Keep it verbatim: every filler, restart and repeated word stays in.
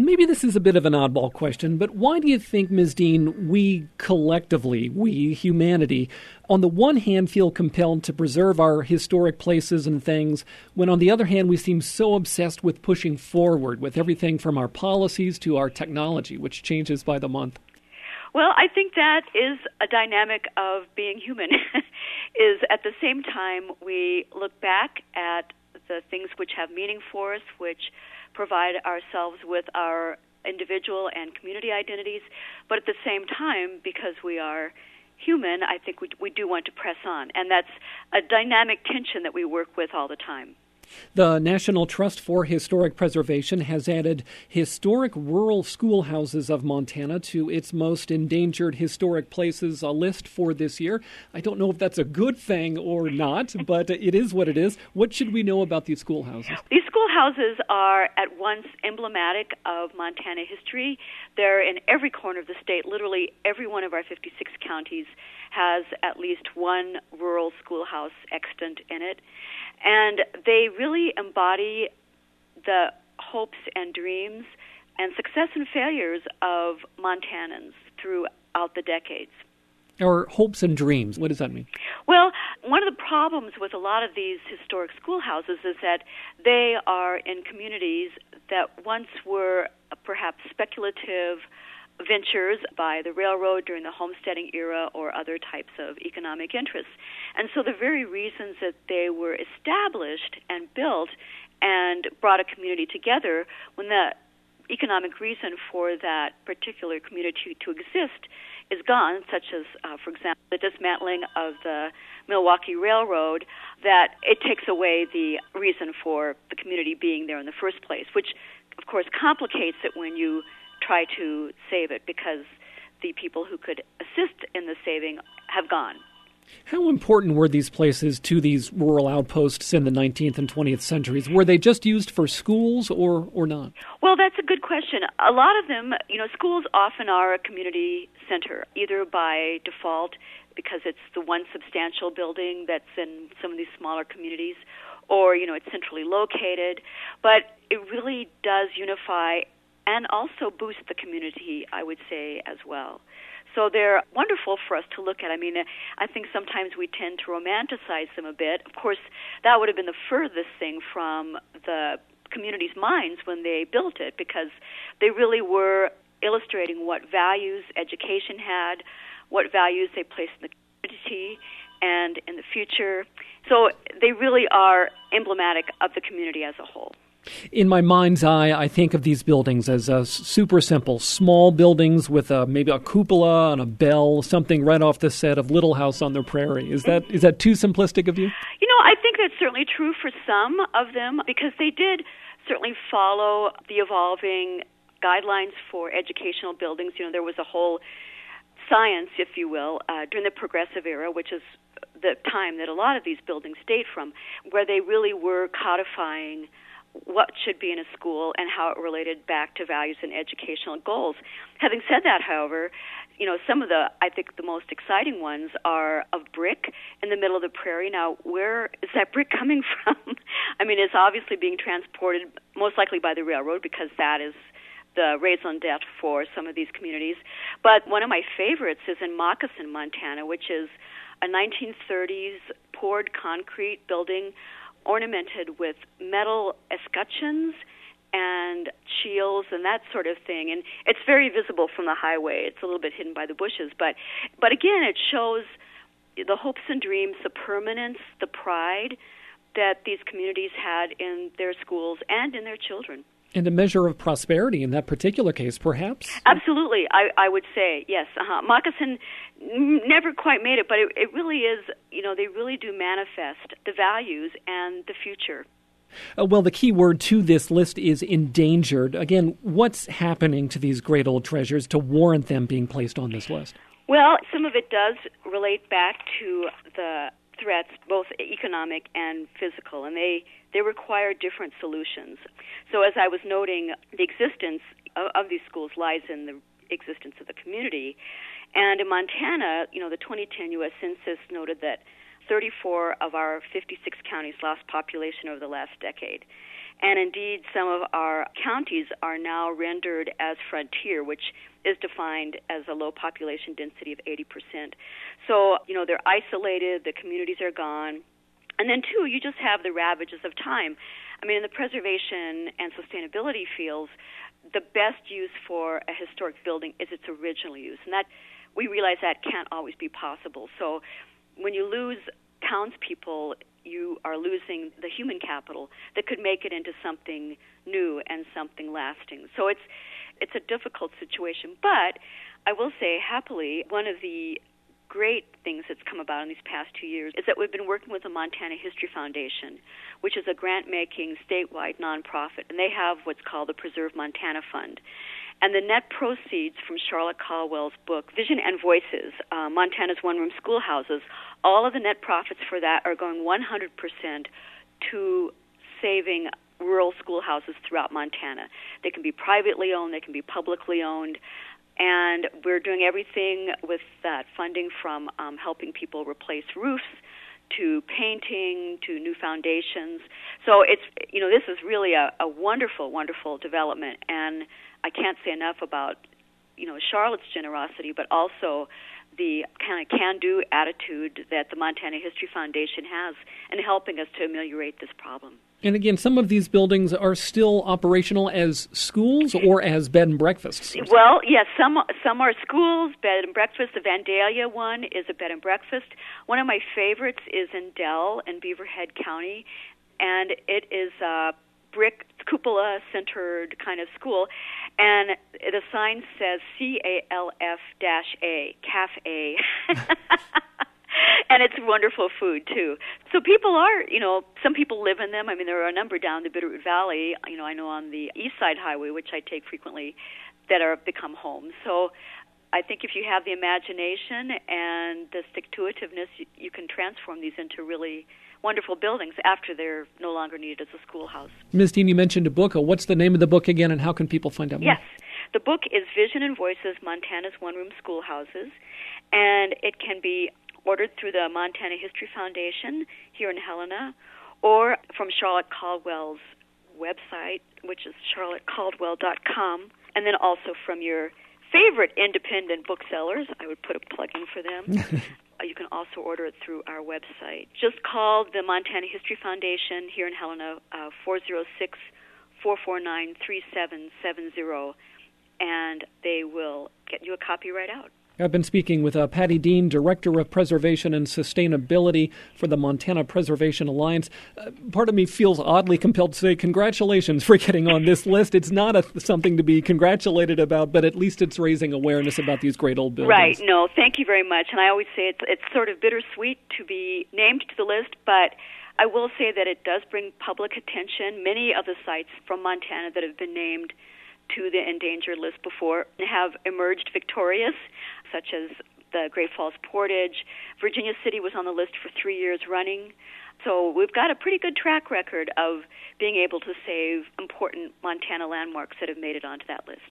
maybe this is a bit of an oddball question, but why do you think, Miz Dean, we collectively, we, humanity, on the one hand feel compelled to preserve our historic places and things, when on the other hand we seem so obsessed with pushing forward with everything from our policies to our technology, which changes by the month? Well, I think that is a dynamic of being human, is at the same time we look back at the things which have meaning for us, which provide ourselves with our individual and community identities, but at the same time, because we are human, I think we, we do want to press on, and that's a dynamic tension that we work with all the time. The National Trust for Historic Preservation has added historic rural schoolhouses of Montana to its most endangered historic places uh, list for this year. I don't know if that's a good thing or not, but it is what it is. What should we know about these schoolhouses? These schoolhouses are at once emblematic of Montana history. They're in every corner of the state. Literally every one of our fifty-six counties has at least one rural schoolhouse extant in it. And they really embody the hopes and dreams and success and failures of Montanans throughout the decades. Or hopes and dreams. What does that mean? Well, one of the problems with a lot of these historic schoolhouses is that they are in communities that once were perhaps speculative ventures by the railroad during the homesteading era or other types of economic interests. And so the very reasons that they were established and built and brought a community together, when the economic reason for that particular community to exist is gone, such as, uh, for example, the dismantling of the Milwaukee Railroad, that it takes away the reason for the community being there in the first place, which, of course, complicates it when you try to save it because the people who could assist in the saving have gone. How important were these places to these rural outposts in the nineteenth and twentieth centuries? Were they just used for schools or, or not? Well, that's a good question. A lot of them, you know, schools often are a community center, either by default because it's the one substantial building that's in some of these smaller communities, or, you know, it's centrally located. But it really does unify and also boost the community, I would say, as well. So they're wonderful for us to look at. I mean, I think sometimes we tend to romanticize them a bit. Of course, that would have been the furthest thing from the community's minds when they built it, because they really were illustrating what values education had, what values they placed in the community and in the future. So they really are emblematic of the community as a whole. In my mind's eye, I think of these buildings as uh, super simple, small buildings with a, maybe a cupola and a bell, something right off the set of Little House on the Prairie. Is that is that too simplistic of you? You know, I think that's certainly true for some of them, because they did certainly follow the evolving guidelines for educational buildings. You know, there was a whole science, if you will, uh, during the Progressive Era, which is the time that a lot of these buildings date from, where they really were codifying what should be in a school and how it related back to values and educational goals. Having said that, however, you know, some of the, I think the most exciting ones are of brick in the middle of the prairie. Now, where is that brick coming from? I mean, it's obviously being transported most likely by the railroad, because that is the raison d'etre for some of these communities. But one of my favorites is in Moccasin, Montana, which is a nineteen thirties poured concrete building ornamented with metal escutcheons and shields and that sort of thing. And it's very visible from the highway. It's a little bit hidden by the bushes. But, but again, it shows the hopes and dreams, the permanence, the pride that these communities had in their schools and in their children. And a measure of prosperity in that particular case, perhaps? Absolutely, I, I would say, yes. Uh-huh. Moccasin never quite made it, but it, it really is, you know, they really do manifest the values and the future. Uh, well, the key word to this list is endangered. Again, what's happening to these great old treasures to warrant them being placed on this list? Well, some of it does relate back to the threats, both economic and physical, and they, they require different solutions. So as I was noting, the existence of, of these schools lies in the existence of the community. And in Montana, you know, the twenty ten U S Census noted that thirty-four of our fifty-six counties lost population over the last decade. And indeed, some of our counties are now rendered as frontier, which is defined as a low population density of eighty percent. So, you know, they're isolated, the communities are gone. And then, too, you just have the ravages of time. I mean, in the preservation and sustainability fields, the best use for a historic building is its original use. And that we realize that can't always be possible. So when you lose townspeople, you are losing the human capital that could make it into something new and something lasting. So it's it's a difficult situation. But I will say, happily, one of the great things that's come about in these past two years is that we've been working with the Montana History Foundation, which is a grant-making statewide nonprofit, and they have what's called the Preserve Montana Fund. And the net proceeds from Charlotte Caldwell's book, Vision and Voices, uh, Montana's One-Room Schoolhouses, all of the net profits for that are going one hundred percent to saving rural schoolhouses throughout Montana. They can be privately owned, they can be publicly owned, and we're doing everything with that funding from um, helping people replace roofs to painting to new foundations. So it's, you know, this is really a, a wonderful, wonderful development, and I can't say enough about, you know, Charlotte's generosity, but also the kind of can-do attitude that the Montana History Foundation has in helping us to ameliorate this problem. And again, some of these buildings are still operational as schools or as bed and breakfasts. Well, yes, some some are schools, bed and breakfast. The Vandalia one is a bed and breakfast. One of my favorites is in Dell in Beaverhead County, and it is a brick cupola-centered kind of school. And the sign says C A L F A, Cafe. And it's wonderful food, too. So people are, you know, some people live in them. I mean, there are a number down the Bitterroot Valley, you know, I know on the East Side Highway, which I take frequently, that are become homes. So I think if you have the imagination and the stick-to-itiveness, you, you can transform these into really wonderful buildings after they're no longer needed as a schoolhouse. Miz Dean, you mentioned a book. What's the name of the book again, and how can people find out more? Yes. The book is Vision and Voices, Montana's One-Room Schoolhouses, and it can be ordered through the Montana History Foundation here in Helena, or from Charlotte Caldwell's website, which is charlotte caldwell dot com, and then also from your favorite independent booksellers. I would put a plug in for them. You can also order it through our website. Just call the Montana History Foundation here in Helena, uh, four oh six, four four nine, three seven seven zero, and they will get you a copy right out. I've been speaking with uh, Patty Dean, Director of Preservation and Sustainability for the Montana Preservation Alliance. Uh, part of me feels oddly compelled to say congratulations for getting on this list. It's not a, something to be congratulated about, but at least it's raising awareness about these great old buildings. Right. No, thank you very much. And I always say it's, it's sort of bittersweet to be named to the list, but I will say that it does bring public attention. Many of the sites from Montana that have been named to the endangered list before have emerged victorious, such as the Great Falls Portage. Virginia City was on the list for three years running. So we've got a pretty good track record of being able to save important Montana landmarks that have made it onto that list.